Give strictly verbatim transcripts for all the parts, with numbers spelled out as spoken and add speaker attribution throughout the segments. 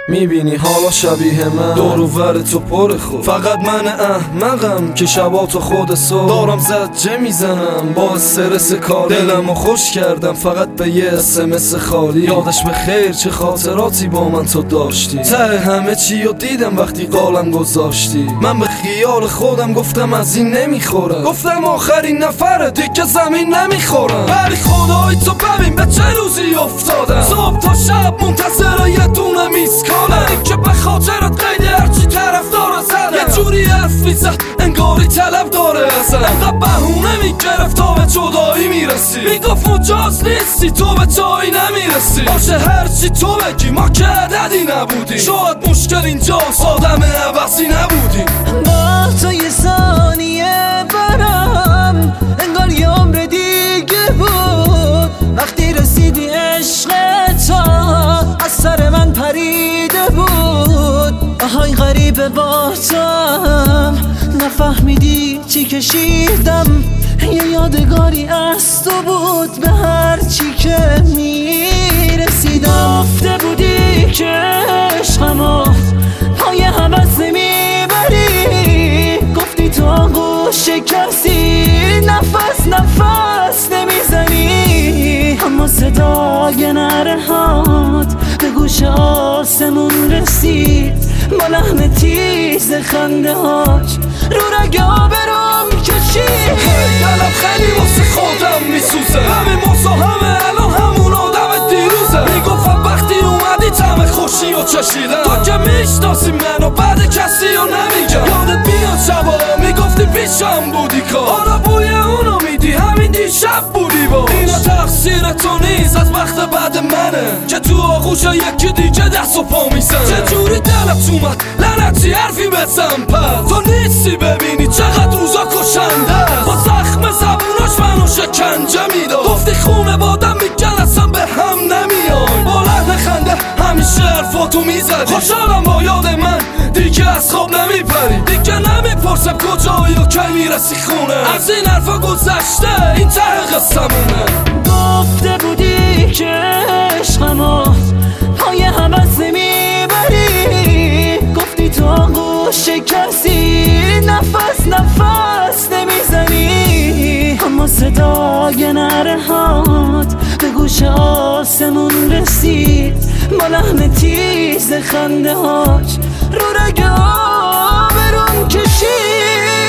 Speaker 1: میبینی حالا شبیه من دور و ور تو پر خود، فقط من احمقم که شباتو خود صبح دارم زجه میزنم با استرس کاری. دلمو خوش کردم فقط به یه اسمس خالی. یادش به خیر چه خاطراتی با من تو داشتی، ته همه چی رو دیدم وقتی قالم گذاشتی. من به خیال خودم گفتم از این نمیخورم، گفتم آخرین نفر دیگه زمین نمیخورم. ولی خدای تو ببین به چه روزی افتادم، صبح تا شب منتظر یه دونه میسکالم که به خاطرت قید هرچی طرف داره زدم. یه جوری حرف میزد انگاری طلب داره ازم، انقدر بهونه میگرفت تا به جدایی میرسی. میگفت مجاز نیستی تو به جایی نمیرسی. باشه هرچی تو بگی ما که عددی نبودی، شاید مشکل اینجاست آدم عوضی نبودی.
Speaker 2: با تو یه ثانیه برام انگار یه عمر دیگه بود، وقتی رسیدی عشق تو از سر من پریده بود. آهای غریبه با توام نفهمیدی چی کشیدم، یه یادگاری از تو بود به هر چی که میرسیدم. گفته بودی که عشقمو پای حوض نمیبری، گفتی تو آغوش کسی نفس نفس نمیزنی، اما صدای نرهات به گوش آسمون رسید با لحن تیز خنده هاش رو رگ آبرام کشید.
Speaker 1: دلم خیلی واسه خودم میسوزه، همین مزاحمه الان همون آدم دیروزه. میگفتم وقتی اومدی طعم خوشی و چشیدم، تو که میشناسی منو بعد کسی رو نمیگم. یادت میاد شبا میگفتی پیشم بودی کار، حالا بوی اونو میدی همین دیشب بودی باش. اینا تقصیر تو نیست از وقت بعد منه که تو آغوش یکی دیگه دست و پا میزنه. چجوری دلت اومد لعنتی حرفی بزن پس، تو نیستی ببینی چقدر روزا کشنده. با زخم زبوناش منو شکنجه میداد، گفتی خونه بادم میگن اصلا به هم نمیای. با لحن خنده همیشه حرفاتو میزدی، خوشحالم با یاد من دیگه از خواب نمیپری. دیگه نمیپرسم کجایی و کی میرسی خونه، از این حرفا گذشته این ته قصمونه.
Speaker 2: گفته بودی که عشقمو پای حوض نمیبری، گفتی تو آغوش کسی نفس نفس نمیزنی، اما صدای نرهات به گوش آسمون رسید با لحن تیز خنده هاش رو رگ آبرون کشید.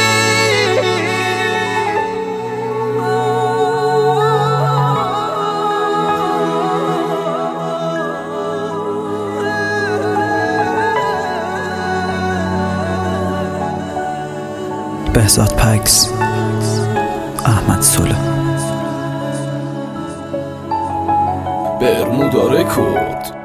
Speaker 3: بهزاد پکس، احمد سوله،
Speaker 1: برمودا رکورد.